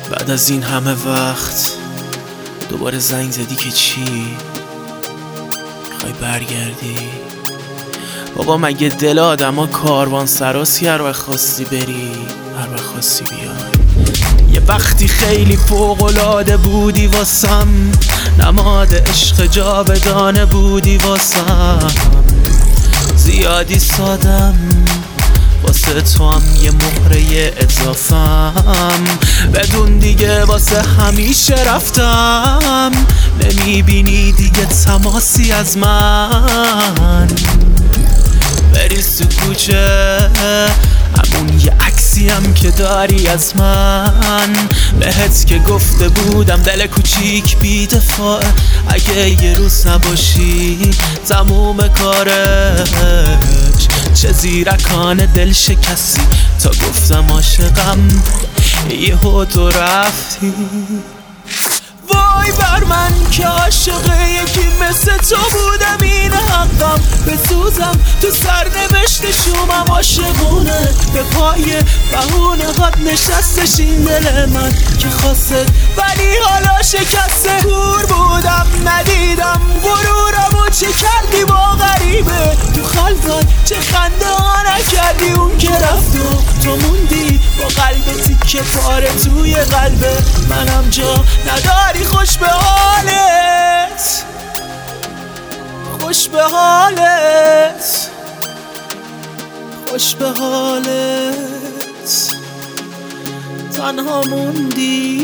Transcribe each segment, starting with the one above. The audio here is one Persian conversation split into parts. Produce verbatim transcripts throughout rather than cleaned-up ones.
بعد از این همه وقت دوباره زنگ زدی که چی؟ میخوای برگردی؟ بابا مگه دل آدم ها کاروان سراسی هر وقت خواستی بری هر وقت خواستی بیای. یه وقتی خیلی فوق‌العاده بودی واسم، نماد عشق جاودانه بودی واسم. زیادی سادم واسه تو هم یه مهره اضافم، بدون دیگه واسه همیشه رفتم. نمیبینی دیگه تماسی از من، بری تو کوچه همون یه عکسی هم که داری از من. بهت که گفته بودم دل کوچیک بی دفاع، اگه یه روز نباشی تموم کارش. چه زیرکانه دل شکستی تا گفتم عاشقم، یهو تو رفتی. وای بر من که عاشق یکی مثل تو بودم، این حقم بسوزم تو سرنوشت شومم. عاشقونه به پای بهونه هات نشستش این دل من که خواست ولی حالا شکسته. کور بودم ندیدم غرورم و چه کردی با غریبه تو خلقت، چه خنده ها نکردی اون که رفت و تو موندی با قلب تیکه پاره توی قلب منم جا نداری. خوش به حالت، خوش به حالت، خوش به حالت، تنها موندی.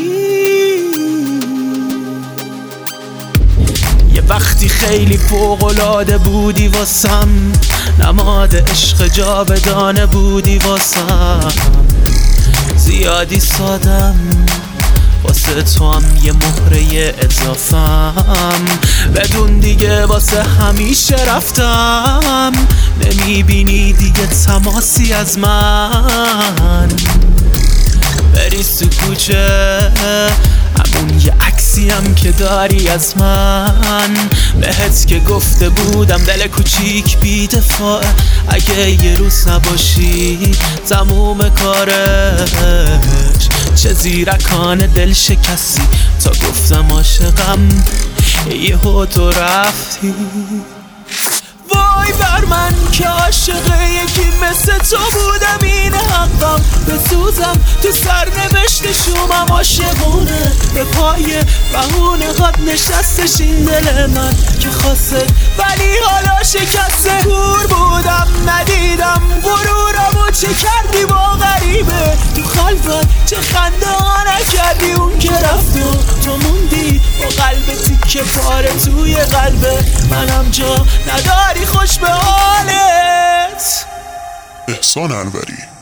یه وقتی خیلی فوق‌العاده بودی واسم، نماد عشق جاودانه بودی واسم. زیادی سادم واسه تو هم یه مهره اضافم، بدون دیگه واسه همیشه رفتم. نمیبینی دیگه تماسی از من، بریز تو کوچه همون یه عکسی هم که داری از من. بهت که گفته بودم دل کوچیک بی دفاع، اگه یه روز نباشی تموم کارش. چه زیرکانه دل شکستی تا گفتم عاشقم، یهو تو رفتی. وای بر من که عاشق یکی مثل تو بودم، این حقم بسوزم تو سرنوشت شومم. عاشقونه به پای بهونه هات نشستش این دل من که خواست ولی حالا شکسته. کور بودم ندیدم غرورم و چه کردی با غریبه تو خلقت، چه خنده ها نکردی اون که رفت و تو موندی با قلب تیکه پاره توی قلب منم جا نداری. خوش به حالت. احسان انوری.